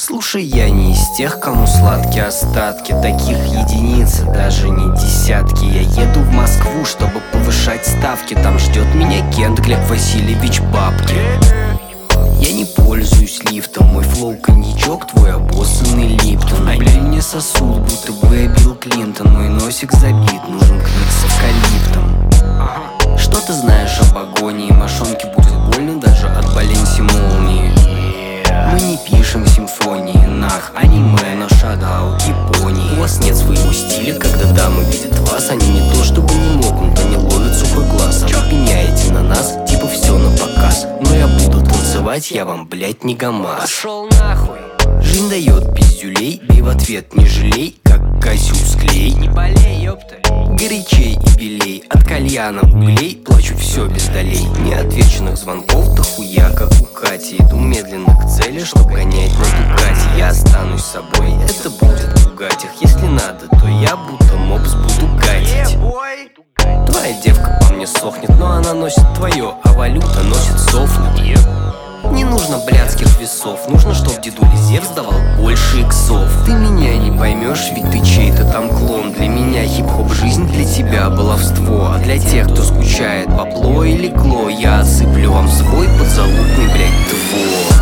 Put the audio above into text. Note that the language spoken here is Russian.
Слушай, я не из тех, кому сладкие остатки. Таких единицы, даже не десятки. Я еду в Москву, чтобы повышать ставки. Там ждет меня Кент Глеб Васильевич Бабки. Я не пользуюсь лифтом, мой флоу коньячок, твой обоссанный Липтон. Бля, мне сосуд, будто бы я Билл Клинтон. Мой носик забит, нужен клик с эвкалиптом. Что ты знаешь об агонии? Мошонке будет больно даже от Баленси молнии. Мы не пишем симфонии, нах, аниме, но шадаут Японии. У вас нет своего стиля, когда дамы видят вас. Они не то чтобы не могут, они ловят сухой глаз. А вы пеняете на нас, типа все на показ. Но я буду танцевать, я вам, блять, не ГАМАЗ. Пошел нахуй. Жизнь дает пиздюлей, бей в ответ, не жалей, как Кассиус клей. Не болей, ёпта. Горячей и белей, от кальяна углей, плачу все без долей. Неотвеченных звонков дохуя, как у Кати. Иду медленно к цели, чтоб гонять на Дукате. Я останусь собой, это будет в Бугатях. Если надо, то я будто мопс буду гатить. Твоя девка по мне сохнет, но она носит твое, а валюта носит софнет. Не нужно блядских весов, нужно, чтоб дедуля Зевс давал больше иксов. Ты меня не поймешь, ведь ты чей-то там клон. Для меня хип-хоп жизнь, для тебя баловство. А для тех, кто скучает, бабло или кло, я отсыплю вам свой подзалупный, блядь, двор.